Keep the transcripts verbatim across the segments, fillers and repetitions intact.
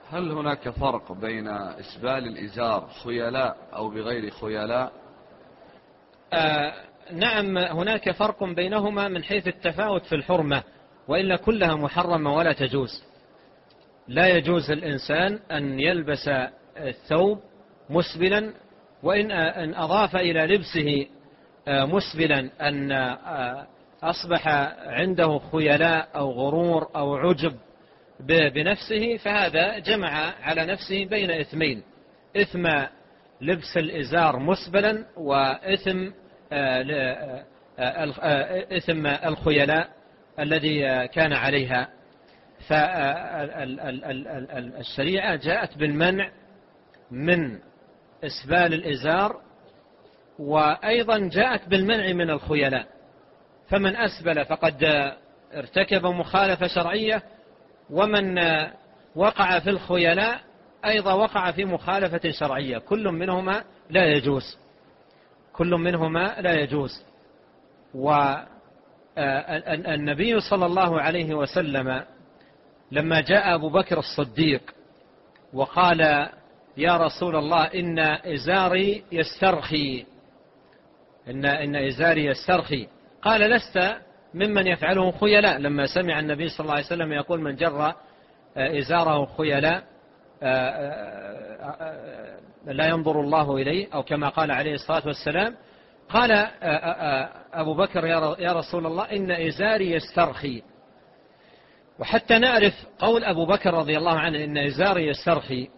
هل هناك فرق بين إسبال الإزار خيلاء أو بغير خيلاء؟ آه نعم، هناك فرق بينهما من حيث التفاوت في الحرمة، وإلا كلها محرمة ولا تجوز. لا يجوز الإنسان أن يلبس الثوب مسبلا، وإن أن أضاف إلى لبسه مسبلا أن أصبح عنده خيلاء أو غرور أو عجب بنفسه، فهذا جمع على نفسه بين إثمين: إثم لبس الإزار مسبلا، وإثم إثم الخيلاء الذي كان عليها. فالشريعة جاءت بالمنع من إسبال الإزار، وأيضا جاءت بالمنع من الخيلاء. فمن أسبل فقد ارتكب مخالفة شرعية، ومن وقع في الخيلاء أيضا وقع في مخالفة شرعية. كل منهما لا يجوز، كل منهما لا يجوز. والنبي صلى الله عليه وسلم لما جاء أبو بكر الصديق وقال: يا رسول الله، إن إزاري يسترخي، إن, إن إزاري يسترخي، قال: لست ممن يفعله خيلاء. لما سمع النبي صلى الله عليه وسلم يقول: من جر إزاره خيلاء لا ينظر الله إليه، أو كما قال عليه الصلاة والسلام، قال أبو بكر: يا رسول الله، إن إزاري يسترخي. وحتى نعرف قول أبو بكر رضي الله عنه إن إزاري يسترخي،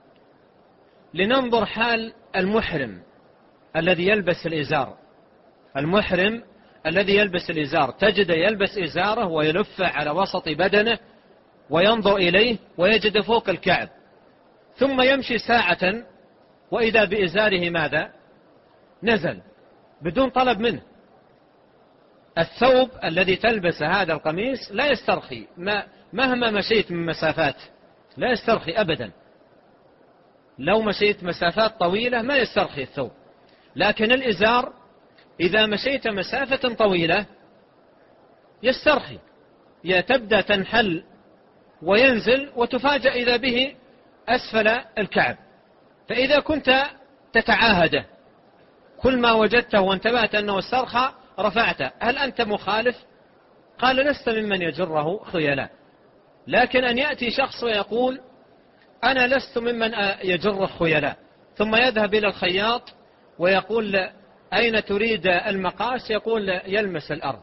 لننظر حال المحرم الذي يلبس الإزار. المحرم الذي يلبس الإزار تجد يلبس إزاره ويلف على وسط بدنه وينظر إليه ويجد فوق الكعب، ثم يمشي ساعة وإذا بإزاره ماذا؟ نزل بدون طلب منه. الثوب الذي تلبس هذا القميص لا يسترخي، ما مهما مشيت من مسافات لا يسترخي أبدا. لو مشيت مسافات طويلة ما يسترخي الثوب، لكن الإزار إذا مشيت مسافة طويلة يسترخي، تبدأ تنحل وينزل وتفاجأ إذا به أسفل الكعب. فإذا كنت تتعاهده كل ما وجدته وانتبهت أنه استرخى رفعته، هل أنت مخالف؟ قال: لست ممن يجره خيلاء. لكن أن يأتي شخص ويقول: أنا لست ممن يجر خيلاء، ثم يذهب إلى الخياط ويقول: أين تريد المقاس؟ يقول: يلمس الأرض.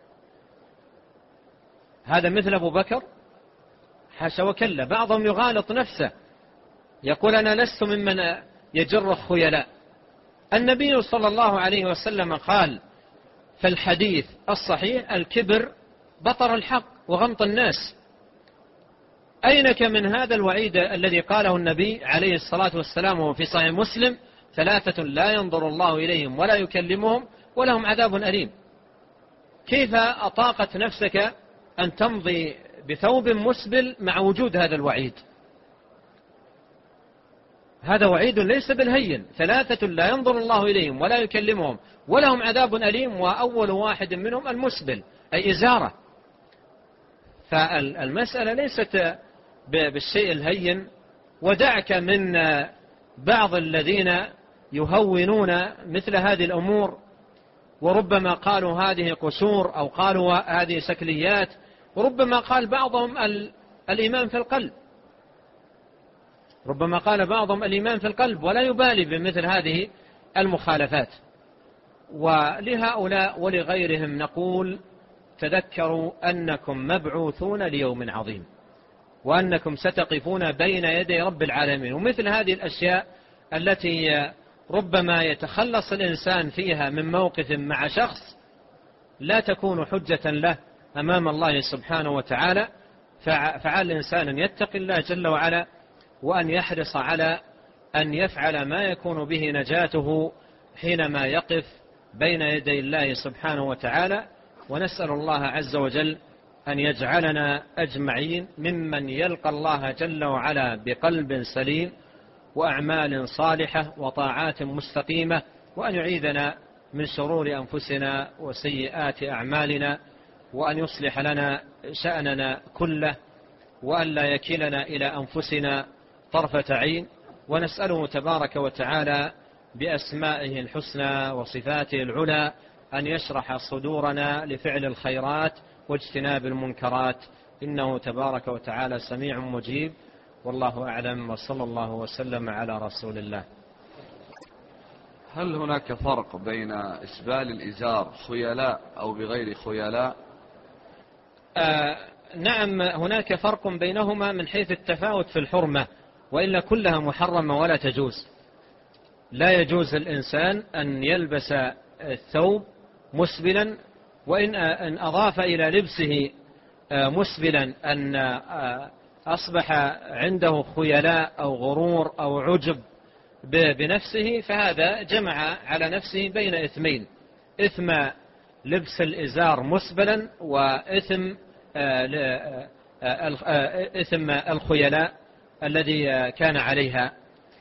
هذا مثل أبو بكر؟ حاشا وكلا. بعضهم يغالط نفسه يقول: أنا لست ممن يجر خيلاء. النبي صلى الله عليه وسلم قال في الحديث الصحيح: الكبر بطر الحق وغمط الناس. أينك من هذا الوعيد الذي قاله النبي عليه الصلاة والسلام وفي صحيح مسلم: ثلاثة لا ينظر الله إليهم ولا يكلمهم ولهم عذاب أليم. كيف أطاقت نفسك أن تمضي بثوب مسبل مع وجود هذا الوعيد؟ هذا وعيد ليس بالهين. ثلاثة لا ينظر الله إليهم ولا يكلمهم ولهم عذاب أليم، وأول واحد منهم المسبل أي إزارة. فالمسألة ليست بالشيء الهين. ودعك من بعض الذين يهونون مثل هذه الأمور، وربما قالوا هذه قشور أو قالوا هذه شكليات، وربما قال بعضهم الإيمان في القلب، ربما قال بعضهم الإيمان في القلب ولا يبالي بمثل هذه المخالفات. ولهؤلاء ولغيرهم نقول: تذكروا أنكم مبعوثون ليوم عظيم، وأنكم ستقفون بين يدي رب العالمين. ومثل هذه الأشياء التي ربما يتخلص الإنسان فيها من موقف مع شخص لا تكون حجة له أمام الله سبحانه وتعالى. فعلى الإنسان أن يتقي الله جل وعلا، وأن يحرص على أن يفعل ما يكون به نجاته حينما يقف بين يدي الله سبحانه وتعالى. ونسأل الله عز وجل أن يجعلنا أجمعين ممن يلقى الله جل وعلا بقلب سليم وأعمال صالحة وطاعات مستقيمة، وأن يعيذنا من شرور أنفسنا وسيئات أعمالنا، وأن يصلح لنا شأننا كله، وأن لا يكلنا إلى أنفسنا طرفة عين، ونسأله تبارك وتعالى بأسمائه الحسنى وصفاته العلى أن يشرح صدورنا لفعل الخيرات واجتناب المنكرات، إنه تبارك وتعالى سميع مجيب. والله أعلم، وصلى الله وسلم على رسول الله. هل هناك فرق بين إسبال الإزار خيلاء أو بغير خيلاء؟ آه نعم، هناك فرق بينهما من حيث التفاوت في الحرمة، وإلا كلها محرمة ولا تجوز. لا يجوز الإنسان أن يلبس الثوب مسبلا، وإن أن أضاف إلى لبسه مسبلا أن أصبح عنده خيلاء أو غرور أو عجب بنفسه، فهذا جمع على نفسه بين إثمين: إثم لبس الإزار مسبلا، وإثم إثم الخيلاء الذي كان عليها.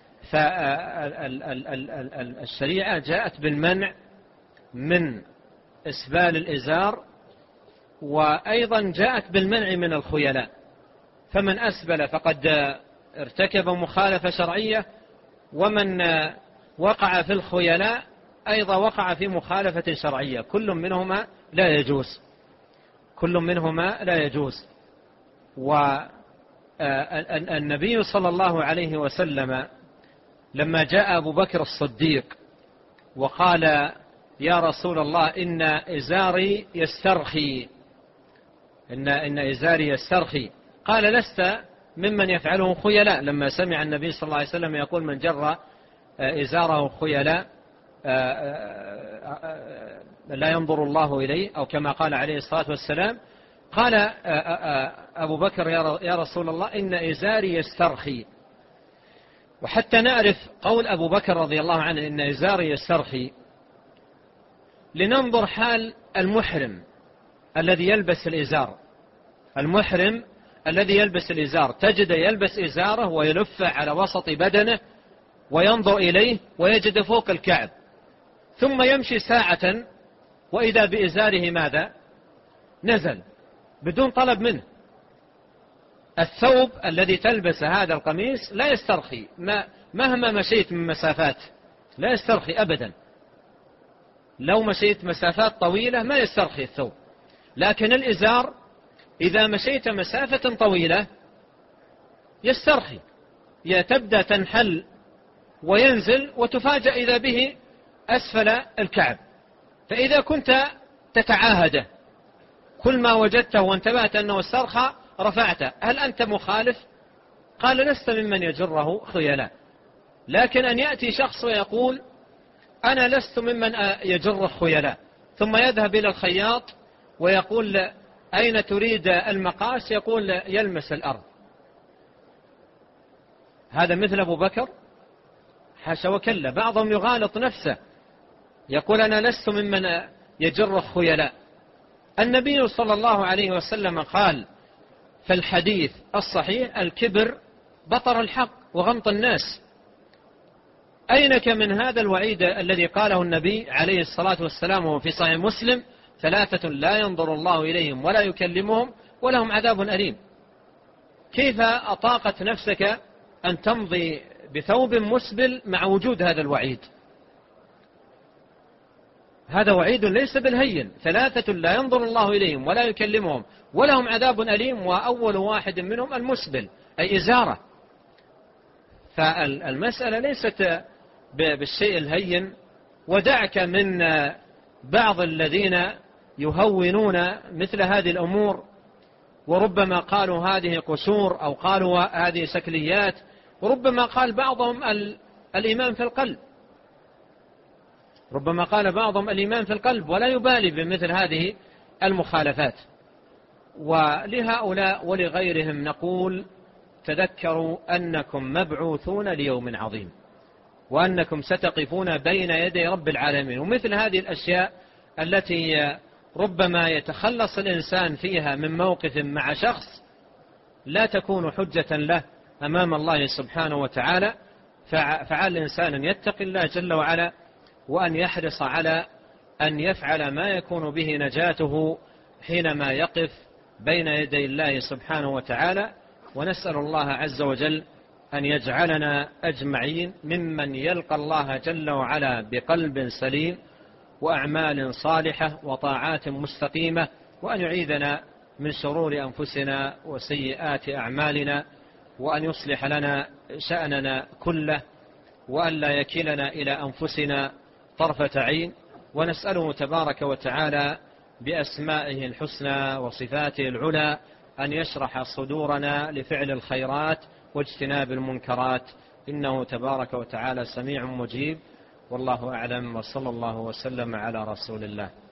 فالشريعة جاءت بالمنع من إسبال الإزار، وأيضا جاءت بالمنع من الخيلاء. فمن أسبل فقد ارتكب مخالفة شرعية، ومن وقع في الخيلاء أيضا وقع في مخالفة شرعية. كل منهما لا يجوز، كل منهما لا يجوز. والنبي صلى الله عليه وسلم لما جاء أبو بكر الصديق وقال: يا رسول الله، إن إزاري يسترخي، إن, إن إزاري يسترخي، قال: لست ممن يفعله خيلاء. لما سمع النبي صلى الله عليه وسلم يقول: من جر إزاره خيلاء لا ينظر الله إليه، أو كما قال عليه الصلاة والسلام، قال أبو بكر: يا رسول الله، إن إزاري يسترخي. وحتى نعرف قول أبو بكر رضي الله عنه إن إزاري يسترخي، لننظر حال المحرم الذي يلبس الإزار. المحرم الذي يلبس الإزار تجد يلبس إزاره ويلف على وسط بدنه وينظر إليه ويجد فوق الكعب، ثم يمشي ساعة وإذا بإزاره ماذا؟ نزل بدون طلب منه. الثوب الذي تلبس هذا القميص لا يسترخي، ما مهما مشيت من مسافات لا يسترخي أبدا. لو مشيت مسافات طويلة ما يسترخي الثوب، لكن الإزار إذا مشيت مسافة طويلة يسترخي، تبدأ تنحل وينزل وتفاجأ إذا به أسفل الكعب. فإذا كنت تتعاهده كل ما وجدته وانتبهت أنه استرخى رفعته، هل أنت مخالف؟ قال: لست ممن يجره خيلاء. لكن أن يأتي شخص ويقول: أنا لست ممن يجر خيلاء، ثم يذهب إلى الخياط ويقول: أين تريد المقاس؟ يقول: يلمس الأرض. هذا مثل أبو بكر؟ حاشا وكلا. بعضهم يغالط نفسه يقول: أنا لست ممن يجر خيلاء. النبي صلى الله عليه وسلم قال في الحديث الصحيح: الكبر بطر الحق وغمط الناس. أينك من هذا الوعيد الذي قاله النبي عليه الصلاة والسلام وفي صحيح مسلم: ثلاثة لا ينظر الله إليهم ولا يكلمهم ولهم عذاب أليم. كيف أطاقت نفسك أن تمضي بثوب مسبل مع وجود هذا الوعيد؟ هذا وعيد ليس بالهين. ثلاثة لا ينظر الله إليهم ولا يكلمهم ولهم عذاب أليم، وأول واحد منهم المسبل أي إزارة. فالمسألة ليست بالشيء الهين. ودعك من بعض الذين يهونون مثل هذه الأمور، وربما قالوا هذه قشور أو قالوا هذه شكليات، وربما قال بعضهم الإيمان في القلب، ربما قال بعضهم الإيمان في القلب ولا يبالي بمثل هذه المخالفات. ولهؤلاء ولغيرهم نقول: تذكروا أنكم مبعوثون ليوم عظيم، وأنكم ستقفون بين يدي رب العالمين. ومثل هذه الأشياء التي ربما يتخلص الإنسان فيها من موقف مع شخص لا تكون حجة له أمام الله سبحانه وتعالى. فعلى الإنسان أن يتقي الله جل وعلا، وأن يحرص على أن يفعل ما يكون به نجاته حينما يقف بين يدي الله سبحانه وتعالى، ونسأل الله عز وجل أن يجعلنا أجمعين ممن يلقى الله جل وعلا بقلب سليم وأعمال صالحة وطاعات مستقيمة، وأن يعيذنا من شرور أنفسنا وسيئات أعمالنا، وأن يصلح لنا شأننا كله، وأن لا يكلنا إلى أنفسنا طرفة عين. ونسأله تبارك وتعالى بأسمائه الحسنى وصفاته العلى أن يشرح صدورنا لفعل الخيرات واجتناب المنكرات، إنه تبارك وتعالى سميع مجيب. والله أعلم، وصلى الله وسلم على رسول الله.